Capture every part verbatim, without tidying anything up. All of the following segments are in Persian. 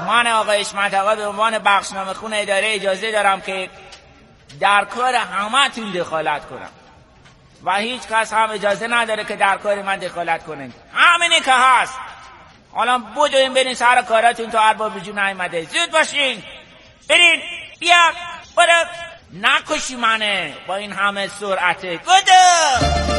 من آقای حشمت آقا به عنوان بخشنامه خون اداره اجازه دارم که در کار همه‌تون دخالت کنم و هیچ کس هم اجازه نداره که در کار من دخالت کنه. همینی که هست. حالا بدوین برین سر کاراتون تا ارباب رجوع نیومده. زود باشین برین. بیا برو. نکشی منه با این همه سرعته. بدو.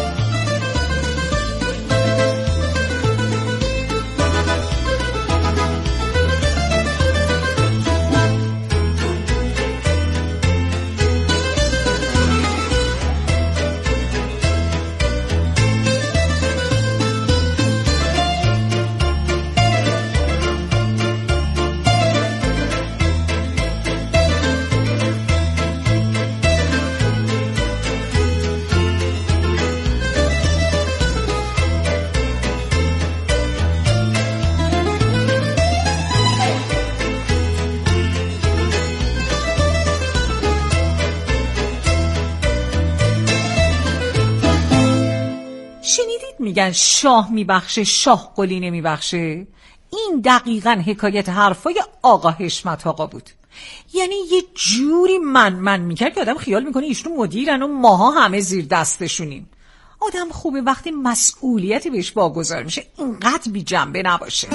میگن شاه میبخشه شاه قلی نمیبخشه. این دقیقاً حکایت حرفای آقا حشمت آقا بود. یعنی یه جوری من من میکرد که آدم خیال میکنه ایشون مدیرن و ماها همه زیر دستشونیم. آدم خوبه وقتی مسئولیتی بهش واگذار میشه اینقدر بی جنبه نباشه.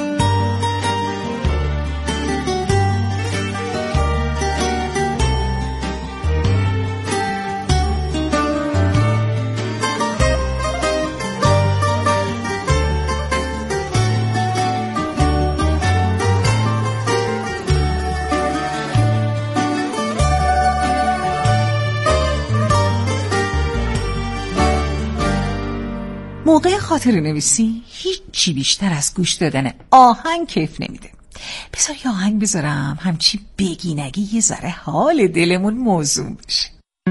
موقع خاطره نویسی هیچی بیشتر از گوش دادن آهنگ کیف نمیده. بذار یه آهنگ بذارم همچی بگینگی یه ذره حال دلمون موضوع بشه.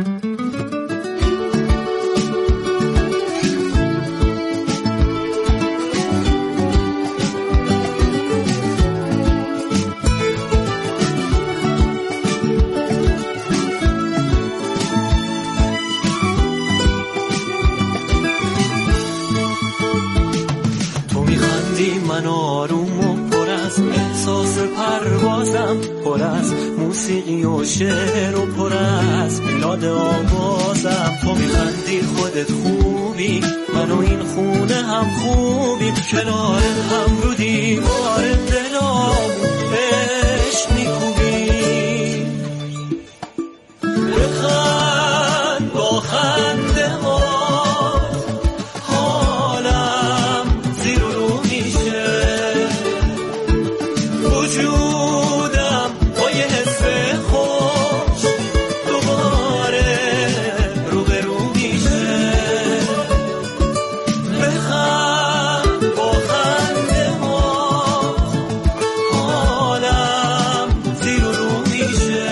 من آروم و پر از احساس پروازم، پر از موسیقی و شعر و پر از میلاد آوازم. تو میخندی خودت خوبی، من و این خونه هم خوبیم، کنار هم رو دیوار دلام عشق میکوبیم. بخند با خنده ما وجودم با یه حس خوش دوباره روبرو میشه. بخند با خنده ما حالم زیر و رو میشه.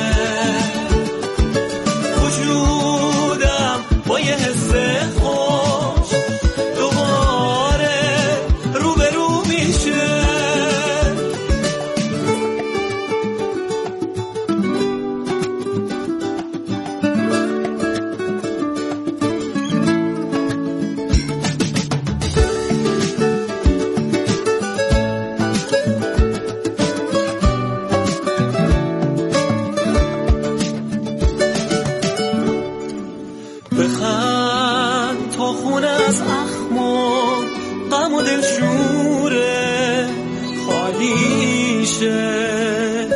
وجودم با یه حس خوش دوباره روبرو میشه. بخند تا خونه از اخم و غم و دلشوره خالی شه.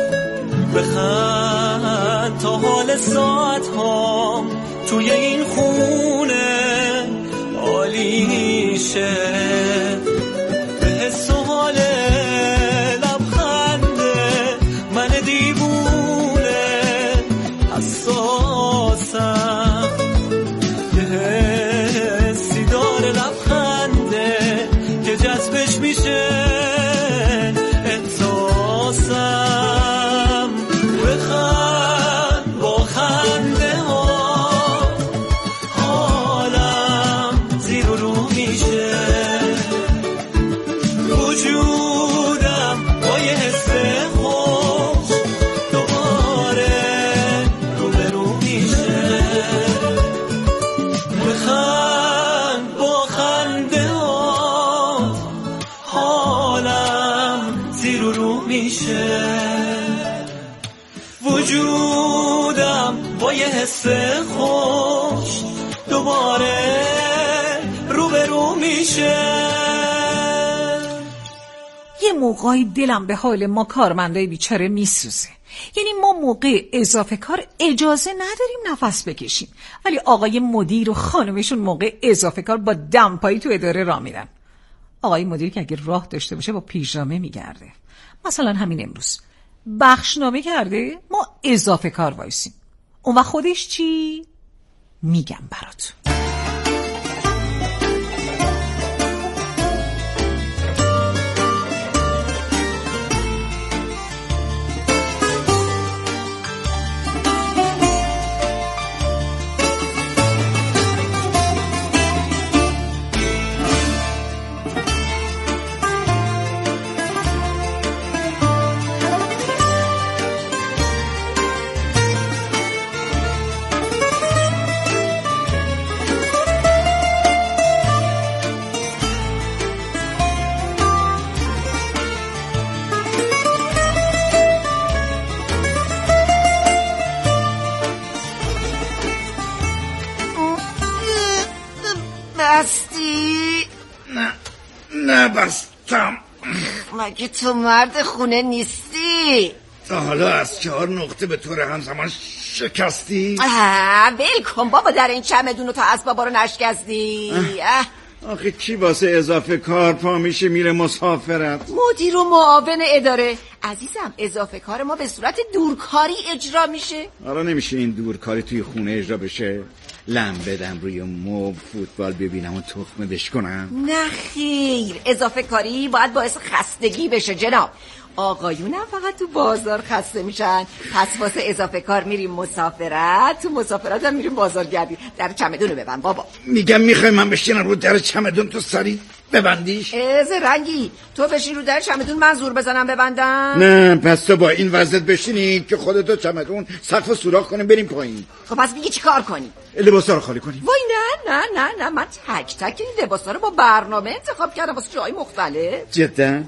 بخند تا حال ساعت ها توی این خونه عالی شه. به حس و حال لبخنده من دیوونه حساسم، حسی داره لبخنده که جذبش میشه احساسم. بخند با خنده ها حالم زیر و رو میشه. زیر و رو میشه، وجودم با یه حس خوش دوباره رو به رو میشه. یه موقعی دلم به حال ما کارمندای بیچاره میسوزه. یعنی ما موقع اضافه کار اجازه نداریم نفس بکشیم، ولی آقای مدیر و خانمشون موقع اضافه کار با دمپایی تو اداره راه میرن. آقای مدیر که اگه راه داشته باشه با پیژامه میگرده. مثلا همین امروز بخشنامه کرده، ما اضافه کار وایسیم. اون وقت خودش چی؟ میگم برات. بستی؟ نه نه بستم. مگه تو مرد خونه نیستی؟ تا حالا از چهار نقطه به طور همزمان شکستی؟ ول کن بابا، در این چمدون رو تا اسبابا رو نشکستی. آخه کی واسه اضافه کار پا میشه میره مسافرت؟ مدیر و معاون اداره. عزیزم اضافه کار ما به صورت دورکاری اجرا میشه. آره نمیشه این دورکاری توی خونه اجرا بشه؟ لم بدم روی موب فوتبال ببینم و تخمه بشکنم؟ نه خیر، اضافه کاری باید باعث خستگی بشه جناب. آقایون هم فقط تو بازار خسته میشن، پس واسه اضافه کار میریم مسافرت، تو مسافرت هم میریم بازارگردی. در چمدون رو ببند بابا. میگم میخوای من بشینم رو در چمدون تو سری ببندیش؟ از رنگی تو بشین رو در چمدون من زور بزنم ببندم؟ نه پس تو با این وضعیت بشینی که خودتو چمدون سقف سوراخ کنیم بریم پایین. خب پس میگی چی کار کنی؟ لباسا رو خالی کنیم. وای نه نه نه نه، من تک تک این لباسا رو با برنامه انتخاب کردم واسه جای مختلف. جدا؟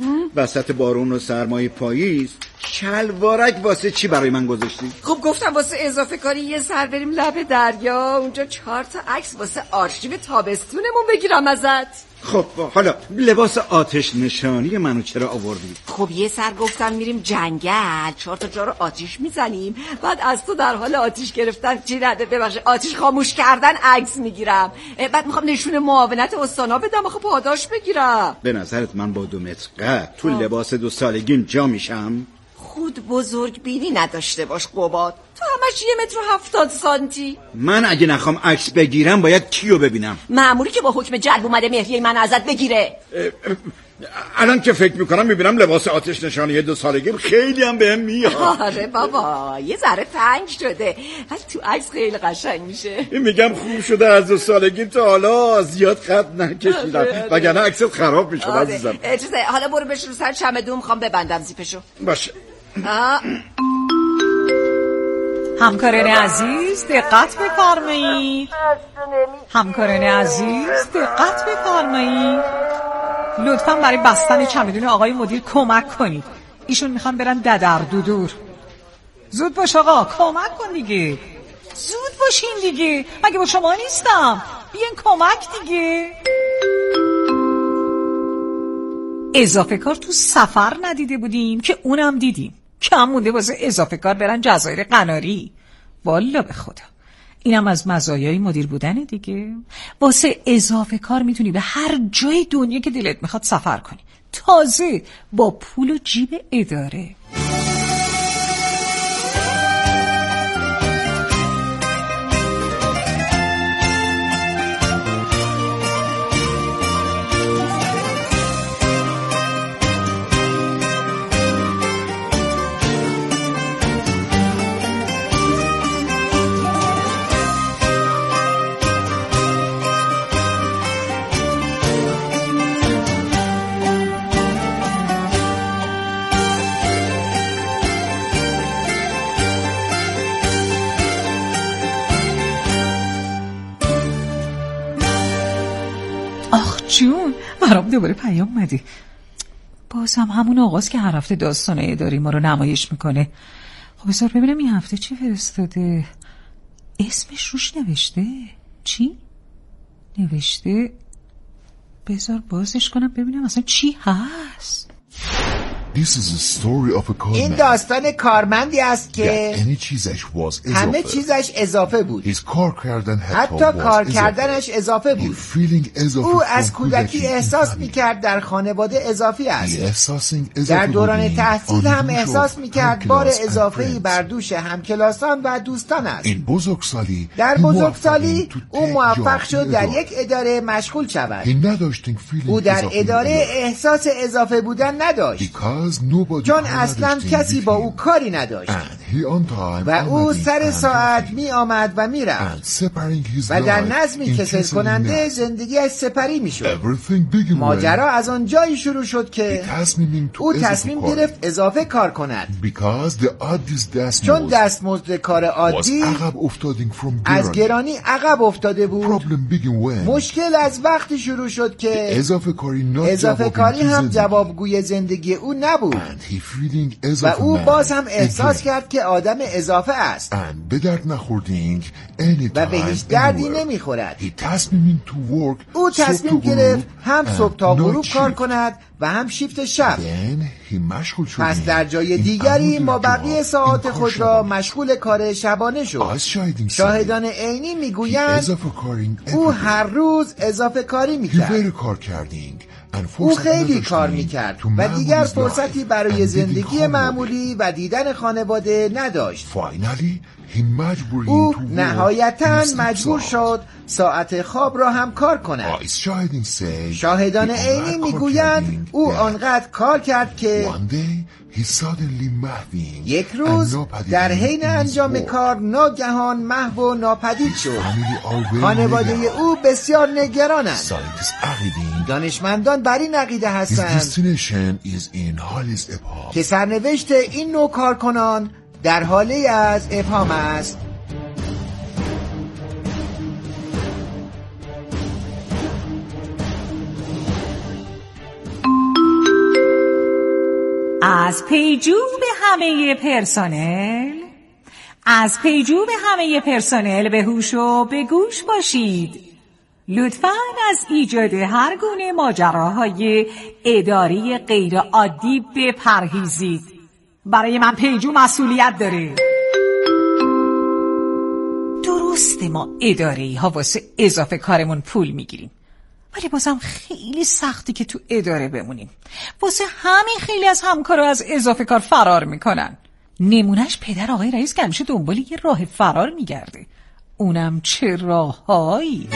وسط بارون و سرمای پاییز شلوارک واسه چی برای من گذاشتی؟ خب گفتم واسه اضافه کاری یه سر بریم لب دریا، اونجا چهار تا عکس واسه آرشیو تابستونمون بگیرم ازت. خب حالا لباس آتش نشانی منو چرا آوردی؟ خب یه سر گفتم میریم جنگل، چهار تا جا رو آتیش میزنیم، بعد از تو در حال آتیش گرفتن چی نده ببخشید آتیش خاموش کردن عکس میگیرم، بعد میخوام نشون معاونت استانا بدم آخه پاداش بگیرم. به نظرت من با دو متر قد تو لباس دو سالگیم جا میشم؟ خود بزرگ بینی نداشته باش قباد، تو همش یه متر و هفتاد سانتی. من اگه نخوام عکس بگیرم باید کیو ببینم؟ مأموری که با حکم جلب اومده مهریه من ازت بگیره. الان که فکر میکنم میبینم لباس آتش نشانی دو سالگیم خیلی هم بهم میاد. آره بابا یه ذره تنگ شده ولی تو عکس خیلی قشنگ میشه. میگم خوب شده از دو سالگیم تا حالا زیاد خط نکشیدم وگرنه عکست خراب میشد عزیزم. چیزه حالا برو بشور سر چمدون، میخوام ببندم زیپشو. باشه. همکاران عزیز دقت بفرمایید. همکاران عزیز دقت بفرمایید. لطفاً برای بستن چمدون آقای مدیر کمک کنید. ایشون میخوان برن ددر دودور. زود باش آقا، کمک کن دیگه. زود باشین دیگه، مگه با شما نیستم؟ بیاین کمک دیگه. اضافه کار تو سفر ندیده بودیم که اونم دیدیم. کم مونده واسه اضافه کار برن جزایر قناری. والا به خدا اینم از مزایای مدیر بودن دیگه. واسه اضافه کار میتونی به هر جای دنیا که دلت میخواد سفر کنی، تازه با پول و جیب اداره. جون برام دوباره پیام اومده. باز هم همون آغاز که هر هفته داستان اداری ما رو نمایش میکنه. خب بذار ببینم این هفته چی فرستاده. اسمش روش نوشته؟ چی؟ نوشته؟ بذار بازش کنم ببینم اصلا چی هست. This is a story of a این carman. داستان کارمندی است که همه چیزش was همه اضافه. چیزش اضافه بود. His کار کردن حتی کار کردنش اضافه بود. او از کودکی احساس میکرد در خانواده اضافی است. در دوران تحصیل هم احساس میکرد بار اضافه‌ای بر دوش همکلاسان و دوستان است. در بزرگسالی او موفق شد در یک اداره مشغول شود. او در اداره احساس اضافه بودن نداشت چون اصلا کسی با او کاری نداشت و او سر ساعت می آمد و می رفت و در نظمی کسل کننده زندگیش سپری می شد. ماجرا از آن جایی شروع شد که او تصمیم گرفت اضافه کار کند چون دستمزد کار عادی از گرانی عقب افتاده بود. مشکل از وقتی شروع شد که اضافه کاری هم جوابگوی زندگی او نبود و او باز هم احساس کرد که آدم اضافه است و به هیچ دردی نمیخورد. او تصمیم گرفت هم صبح تا غروب کار کند و هم شیفت شب. پس در جای دیگری ما بقیه ساعات خود را مشغول کار شبانه شد. شاهدان عینی میگویند او هر روز اضافه کاری میکرد. او خیلی کار میکرد و دیگر فرصتی برای زندگی معمولی و دیدن خانواده نداشت. او نهایتاً مجبور شد ساعت خواب را هم کار کند. شاهدان عینی میگویند او آنقدر کار کرد که یک روز در حین انجام کار ناگهان محو و ناپدید شد. خانواده او بسیار نگرانند. دانشمندان بر این عقیده هستند که سرنوشت این نوع کارکنان در حاله از ابهام است. از پیجو به همه پرسنل از پیجو به همه پرسنل به هوش و به گوش باشید. لطفاً از ایجاد هر گونه ماجراهای اداری غیر عادی بپرهیزید. برای من پیجو مسئولیت داره. درسته ما اداره‌ای ها واسه اضافه کارمون پول میگیریم، ولی بازم خیلی سختی که تو اداره بمونیم. واسه همین خیلی از همکارا از اضافه کار فرار میکنن. نمونش پدر آقای رئیس که همیشه دنبال یه راه فرار میگرده. اونم چه راههایی؟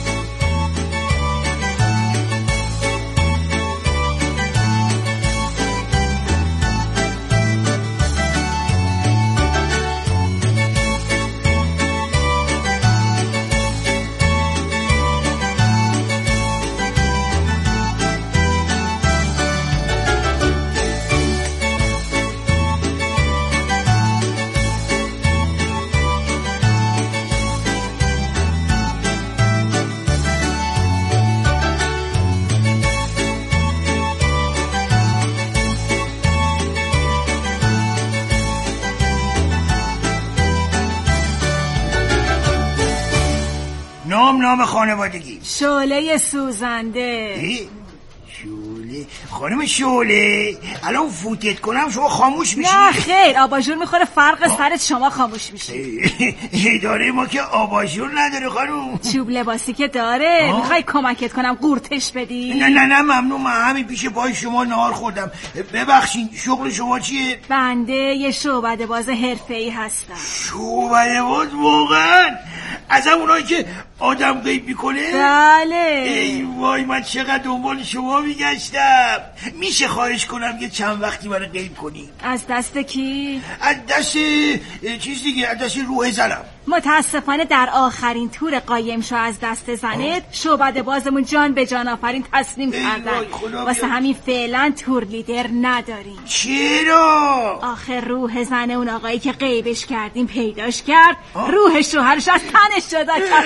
نام نام خانوادگی شعله سوزنده. شعله خانم شعله، الان فوتت کنم شما خاموش میشی؟ نه خیر، آباژور میخوره فرق سرت شما خاموش میشی. اداره ما که آباژور نداره خانم. چوب لباسی که داره. میخوای کمکت کنم قورتش بدی؟ نه نه نه ممنون، من همین پیش پای شما نهار خوردم. ببخشید شغل شما چیه؟ بنده یه شعبده باز حرفه‌ای هستم. شعبده باز واقعا؟ از اونایی که آدم غیب میکنه؟ بله. ای وای من چقدر دنبال شما میگشتم. میشه خواهش کنم یه چند وقتی منو غیب کنی؟ از دست کی؟ از دست چیز دیگه، از دست روح زنم. متاسفانه در آخرین تور قایم شو از دست زنت شعبده بازمون جان به جان آفرین تسلیم کردن. واسه همین فعلا تور لیدر نداریم. چرا؟ آخه روح زن اون آقایی که غیبش کردیم پیداش کرد. آه. روح شوهرش از تنش جدا کرد.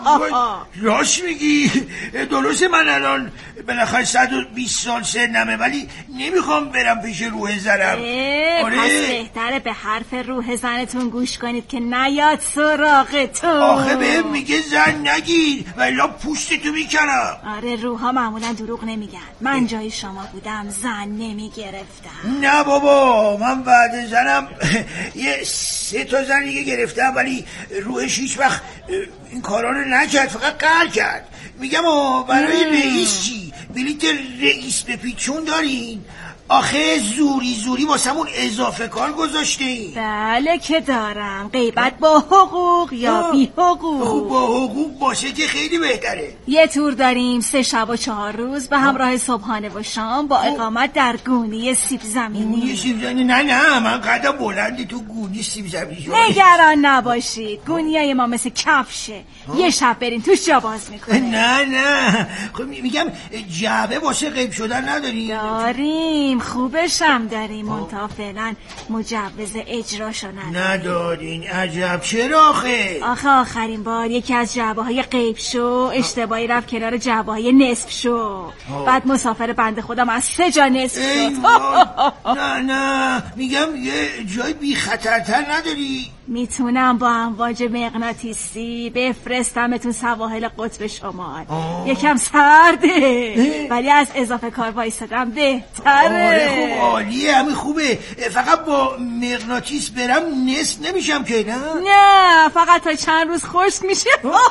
راست میگی. درسته من الان بالاخره صد و بیست سال سنمه ولی نمیخوام برم پیش روح زنم. آره پس بهتره به حرف روح زنتون گوش کنید که نیاد سراغتون. آخه بهم میگه زن نگیر ولی پوستتو میکنم. آره روحا معمولا دروغ نمیگن. من جای شما بودم زن نمیگرفتم. نه بابا من بعد زنم یه سه تا زن دیگه گرفتم ولی روحش هیچ وقت این کارا رو نکرد، فقط قهر کرد. میگم آه برای رئیس چی؟ بلیت رئیس به پیچون دارین؟ آخه زوری زوری واسمون اضافه کار گذاشتین. بله که دارم. غیبت با حقوق یا بی حقوق؟ با حقوق باشه که خیلی بهتره. یه تور داریم سه شب و چهار روز به همراه صبحانه و شام با اقامت در گونی سیب زمینی. گونی سیب زمینی؟ نه نه من قدم بلندی تو گونی سیب زمینی. نگران نباشید گونیای ما مثل کفشه. یه شب برین توش جا باز میکنه. نه نه خب میگم جعبه واسه غیب شدن نداریم؟ داریم خوبش هم داریم منتها فعلا مجوز اجراشو نداریم. ندارین؟ عجب. چرا آخه؟ آخه آخرین بار یکی از جعبه های غیب شو اشتباهی رفت کنار جعبه های نصف شو. بعد مسافر بنده خودم از سه جا نصف شد. نه نه میگم یه جای بی خطرتر نداری؟ میتونم با امواج مغناطیسی بفرستمتون سواحل قطب شمال. یکم سرده ولی از اضافه کار وایسادم بهتره. آره خوب عالیه همین خوبه. فقط با مغناطیس برم نصف نمیشم که؟ نه نه فقط تا چند روز خشک میشه.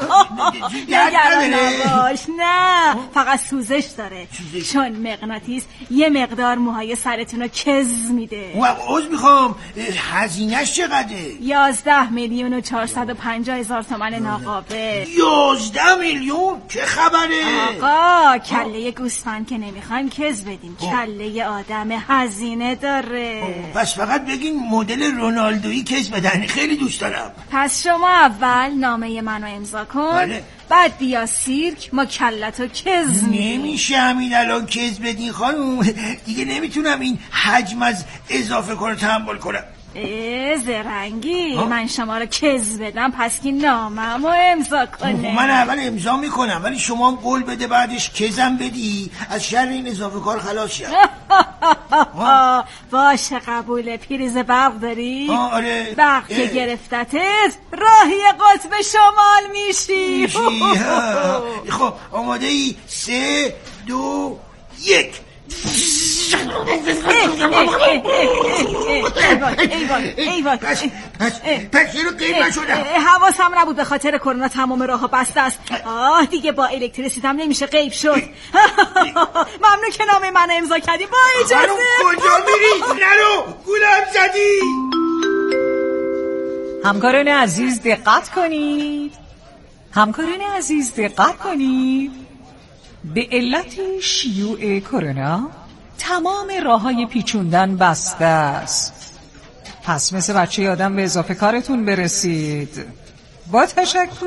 نگران نباش. نه فقط سوزش داره چون مغناطیس یه مقدار موهای سرتون رو کز میده. و عوض میخوام هزینهش چقدره؟ یازده میلیون و چهارصد و پنجاه هزار تومن ناقابل. یازده میلیون؟ چه خبره؟ آقا کله گوسفند که نمیخوایم کز بدیم. کله آدم هزینه داره. پس فقط بگین مدل رونالدویی کز بدن خیلی دوست دارم. پس شما اول نامه منو امضا کن. بله. بعد بیا سیرک ما کلتو کز میدیم. نمیشه همین الان کز بدین خانوم. دیگه نمیتونم این حجم از اضافه کار رو تحمل کنم. اه زرنگی من شما رو کز بدم پس که ناممو امضا کنه. من اول امضا میکنم ولی شما هم قول بده بعدش کزم بدی از شر این اضافه کار خلاص شد. باشه قبوله. پریز برق داری؟ آره. برق که گرفتتت راهی قطب شمال میشی. خب آماده ای؟ سه دو یک. ایوان ایوان ایوان پس پس چرا قیم نشدم؟ حواسم نبود به خاطر کرونا تمام راه ها بسته است. آه دیگه با الکتریسیته هم نمیشه غیب شد. ممنون که نامه من امضا کردی. با اجازه. کجا میری؟ نرو گولم زدی. همکاران عزیز دقت کنید. همکاران عزیز دقت کنید. به علت شیوع کرونا تمام راه‌های پیچوندن بسته است. پس مثل بچه آدم به اضافه کارتون برسید. با تشکر.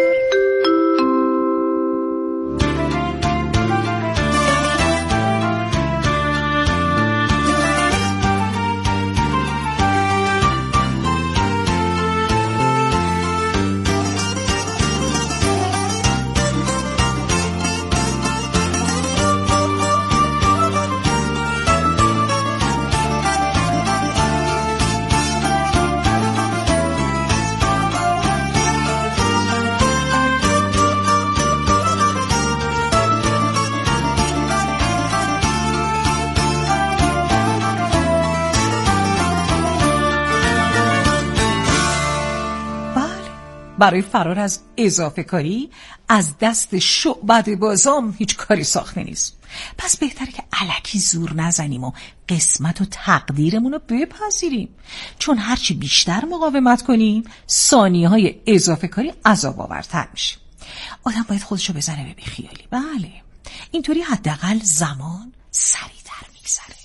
برای فرار از اضافه کاری از دست شعبده بازام هیچ کاری ساخته نیست. پس بهتره که الکی زور نزنیم و قسمت و تقدیرمون رو بپذیریم، چون هرچی بیشتر مقاومت کنیم ثانیه های اضافه کاری عذاب آورتر میشه. آدم باید خودشو بزنه به بیخیالی. بله اینطوری حداقل زمان سریعتر میگذره.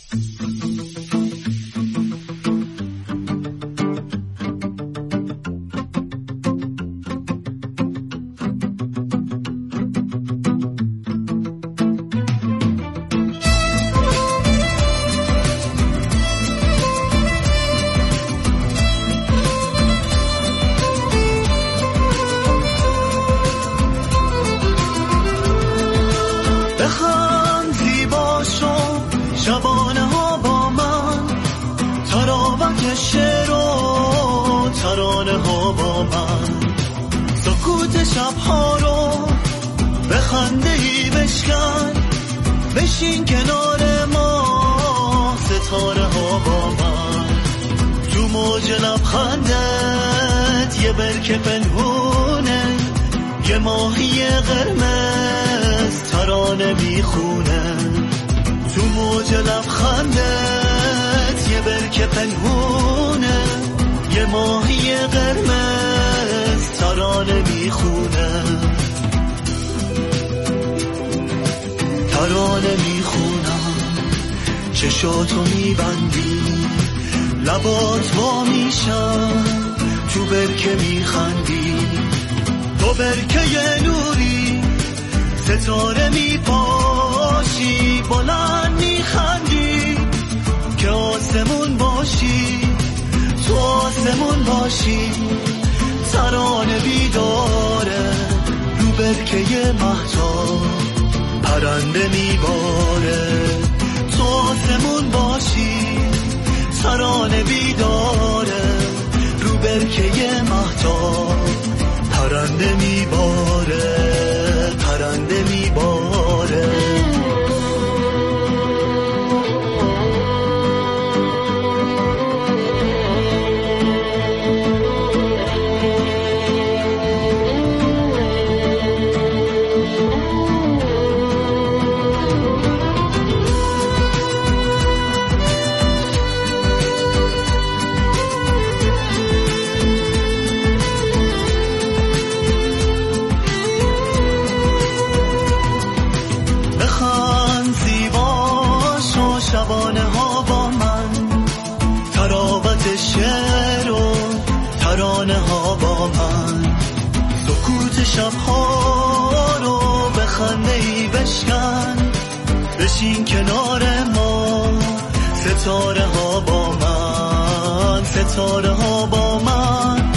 های شعر و ترانه ها با من، سکوت شبها رو به خنده ای بشکن، بشین کنار ما ستاره ها با من، تو موج لبخندت یه برکه پنهونه، یه ماهی قرمز ترانه میخونه، تو موج لبخندت یه برکه پنهونه، یه ماهی قرمز ترانه میخونه، ترانه میخونم، چشاتو میبندی، لبات وا میشن، تو برکه میخندی، تو برکه نوری، ستاره میپاشی، بلند میخندی، که آسمون باشی، تو آسمون باشی، ترانه بیداره، رو برکه مهتاب پرنده میباره، تو آسمون باشی، ترانه بیداره، رو برکه مهتاب پرنده میباره، پرنده میباره. شبانه ها با من، تراوت شعر و ترانه ها با من، سکوت شبها رو به خنده ای بشکن، بشین کنار ما ستاره ها با من، ستاره ها با من.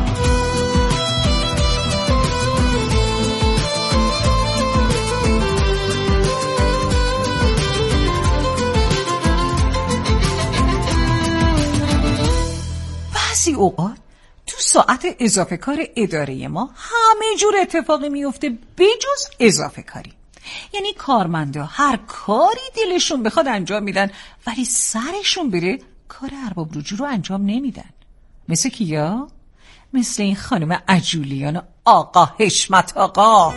بعضی اوقات تو ساعت اضافه کار اداره ما همه جور اتفاقی میفته بجز اضافه کاری. یعنی کارمندا هر کاری دلشون بخواد انجام میدن، ولی سرشون بره کار ارباب رجوع رو انجام نمیدن. مثل کیا؟ مثل این خانم عجولیان و آقا حشمت آقا.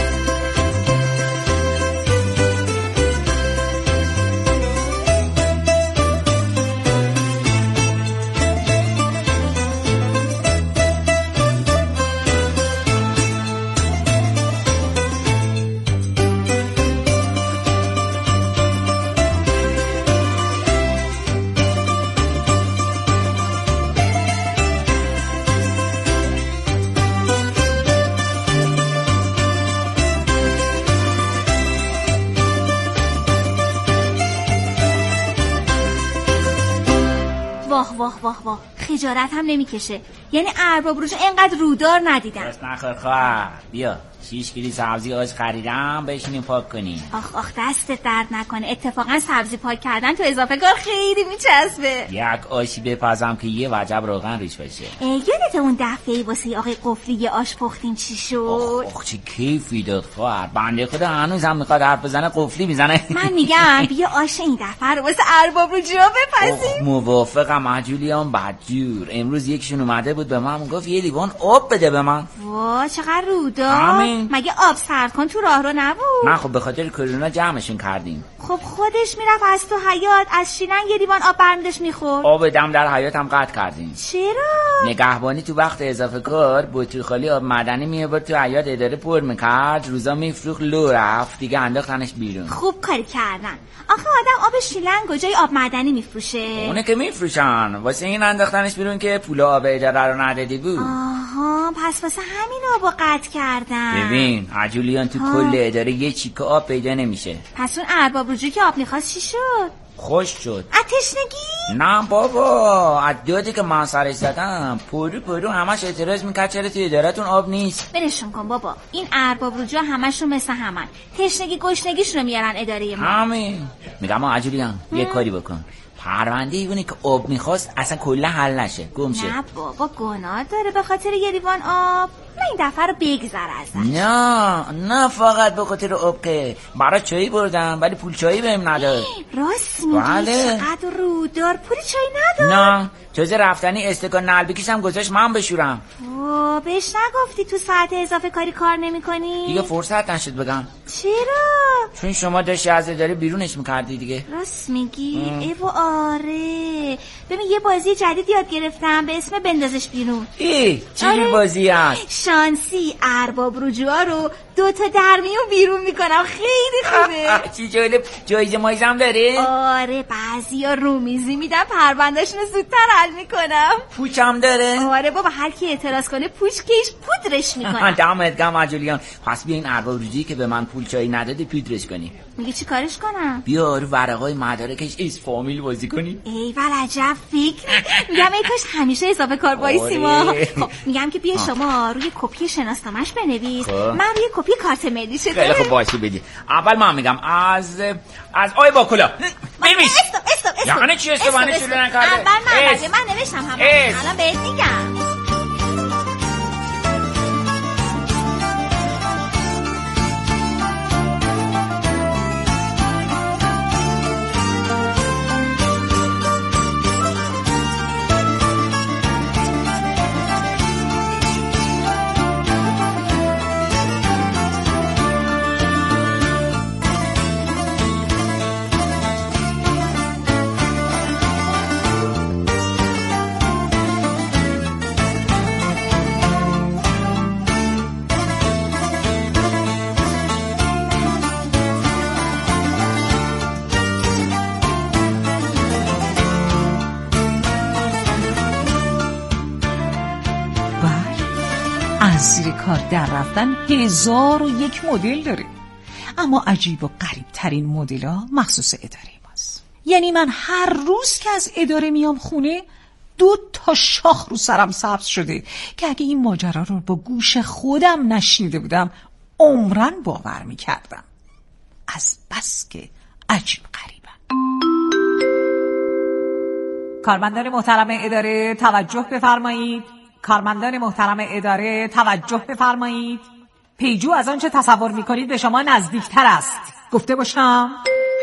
واه واه واه واه، خجالت هم نمیکشه. یعنی ارباب رجوع اینقدر رودار ندیدم. بس نخور خواهر، بیا شیش کیلو سبزی آج خریدم، بشینیم پاک کنیم. آخ آخ دستت درد نکنه. اتفاقا سبزی پاک کردن تو اضافه کار خیلی میچسبه. یک آشی بپزم که یه وجب روغن ریش بشه. یادت اون دفعه واسه آقای قفلی یه آش پختیم چی شد؟ آخ آخ چه کیفی داد خواهر. بنده خدا هنوزم میخواد حرف بزنه قفلی میزنه. من میگم بیا آش این دفعه رو واسه ارباب رجوع بپزیم. موافقم عجولیان بدجور. امروز یکشون اومده بود به من گفت یه لیوان آب بده به من. وا چقدر رودار. مگه آب سرد کن تو راه رو نبود؟ نه خب به خاطر کرونا جمعشون کردیم. خب خودش میرفت از تو حیاط از شیلنگ یه لیوان آب برمیدش میخورد. آب دم در حیاط هم قطع کردیم. چرا؟ نگهبانی تو وقت اضافه کار بطری خالی آب معدنی میآورد تو حیاط اداره پر میکرد، روزا میفروخت لو رفت دیگه انداختنش بیرون. خوب کاری کردن. آخه آدم آب شیلنگ کجای آب معدنی میفروشه؟ اونه که میفروشن، واسه این انداختنش بیرون که پول آب اداره رو ندادی بود. آها پس واسه همین آبو قطع کردن. ببین عجولیان تو ها. کل اداره یه چیکه آب پیدا نمیشه. پس اون ارباب رجوع که آب میخواست چی شد؟ خوش شد. تشنگی؟ نه بابا، عددی که من سرش زدم پرو پرو همش اعتراض میکرد چرا توی ادارتون آب نیست. برشون کن بابا، این ارباب رجوع همشون مثل همن، تشنگی گشنگیشون رو میارن اداره ما. همین میگم عجولیان یه کاری بکن، پرونده ایونی که آب میخواست اصلا کلا حل نشه گم شه. نه بابا گناه داره به خاطر یه لیوان آب. نه این دفعه رو بگذر ازش. نه نه فقط به خاطر آب که برای چایی بردم ولی پول چایی بهم نداد. راست میگی؟ بله. چقدر رودار پول چایی نداد؟ نه جز رفتنی استکان نعل بکشم گذاشت من بشورم. اوه بهش نگفتی تو ساعت اضافه کاری کار نمی کنی؟ دیگه فرصت نشد بگم. چرا؟ چون شما داشتی از اداره بیرونش میکردی دیگه. راست میگی؟ ایو آره. ببین یه بازی جدید یاد گرفتم به اسم بندازش بیرون. ای چی آره. بازی هست؟ شانسی ارباب رجوعا رو دو تا درمیون بیرون میکنم. خیلی خوبه. چی جالب. جایزه مایزم داره؟ آره بعضیا رومیزی میدن پروندهشون رو زودتر حل میکنم. پوچم داره؟ آره بابا هر کی اعتراض کنه پوچکش پودرش میکنم. دمت گرم عجولیان. پس بیا این ارباب رجوعی که به من پول چایی نداده پودرش کنی. میگی چی کارش کنم؟ بیا رو ورقای مدارکش ایس فامیل بازی کنی. ای ول عجب فکر. میگم ای کاش همیشه اضافه کار وایسیم. آره. خب میگم که بیا شما روی کپی شناسنامه‌اش بنویس من روی کپی کارت ملیش. خیلی خوب باشه بدی. اول من میگم از از آی باکولا بنویس. استاپ استاپ استاپ. یعنی چی استوانه شروع نکرده؟ اول من من نوشتم همه. الان بهت میگم. زیر کار در رفتن هزار و یک مدل داره، اما عجیب و غریب ترین مدل ها مخصوص اداره ماست. یعنی من هر روز که از اداره میام خونه دو تا شاخ رو سرم سبز شده که اگه این ماجرا رو با گوش خودم نشنیده بودم عمرن باور میکردم. از بس که عجیب غریبن. کارمندان محترم اداره توجه بفرمایید. کارمندان محترم اداره توجه بفرمایید. پیجو از آنچه تصور میکنید به شما نزدیکتر است. گفته باشم.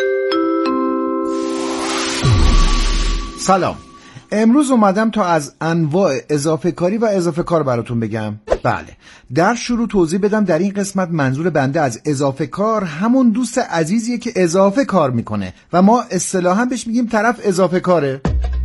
سلام. امروز اومدم تا از انواع اضافه کاری و اضافه کار براتون بگم. بله، در شروع توضیح بدم در این قسمت منظور بنده از اضافه کار همون دوست عزیزیه که اضافه کار میکنه و ما اصطلاحاً بهش میگیم طرف اضافه کاره.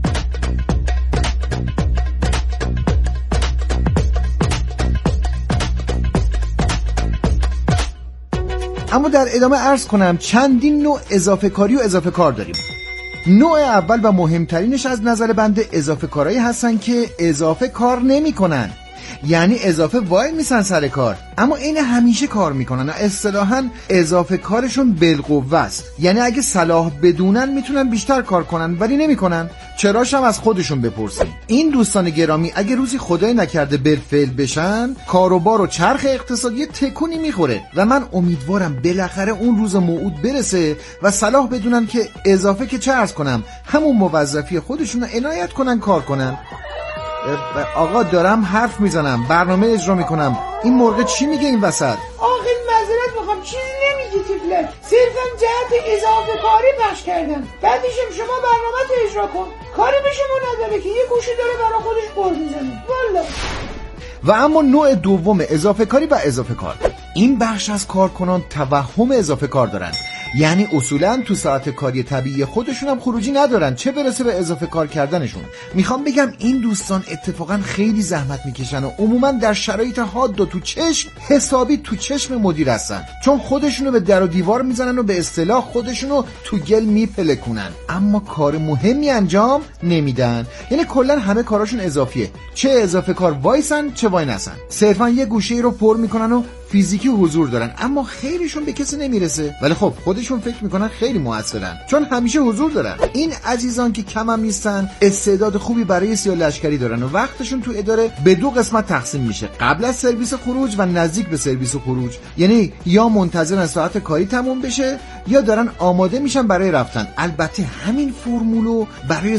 اما در ادامه عرض کنم چندین نوع اضافه کاری و اضافه کار داریم. نوع اول و مهمترینش از نظر بنده اضافه کارهایی هستن که اضافه کار نمی کنن، یعنی اضافه وای میسن سر کار اما این همیشه کار میکنن و اصطلاحاً اضافه کارشون بالقوه است، یعنی اگه صلاح بدونن میتونن بیشتر کار کنن ولی نمیکنن. چراش هم از خودشون بپرسین. این دوستان گرامی اگه روزی خدای نکرده بالفعل بشن کاروبار و چرخ اقتصادی تکونی میخوره و من امیدوارم بالاخره اون روز موعود برسه و صلاح بدونن که اضافه که چه عرض کنم همون موظفی خودشون رو عنایت کنن کار کنن. آقا دارم حرف میزنم، برنامه اجرا میکنم، این مرغ چی میگه این وسط؟ آقا معذرت میخوام چیزی نمیگی تفلک، صرفا جهت اضافه کاری پخش کردم. بعدشم شما برنامه تو اجرا کن. کاری به شما نداره که یه گوشی داره برای خودش بر میزنه والا. و اما نوع دوم اضافه کاری و اضافه کار، این بخش از کارکنان توهم اضافه کار دارن، یعنی اصولا تو ساعت کاری طبیعی خودشون هم خروجی ندارن چه برسه به اضافه کار کردنشون. میخوام بگم این دوستان اتفاقا خیلی زحمت میکشن و عموما در شرایط حاد و تو چشم حسابی تو چشم مدیر هستن، چون خودشونو به در و دیوار میزنن و به اصطلاح خودشونو تو گل میپلکونن اما کار مهمی انجام نمیدن. یعنی کلا همه کاراشون اضافیه، چه اضافه کار وایسن چه وای نسن، صرفا یه گوشه رو پر میکنن و فیزیکی حضور دارن اما خیلیشون به کسی نمیرسه، ولی خب خودشون فکر میکنن خیلی موثرن چون همیشه حضور دارن. این عزیزان که کم هم نیستن استعداد خوبی برای سیاه لشکری دارن و وقتشون تو اداره به دو قسمت تقسیم میشه، قبل از سرویس خروج و نزدیک به سرویس خروج. یعنی یا منتظرن ساعت کاری تموم بشه یا دارن آماده میشن برای رفتن. البته همین فرمولو برای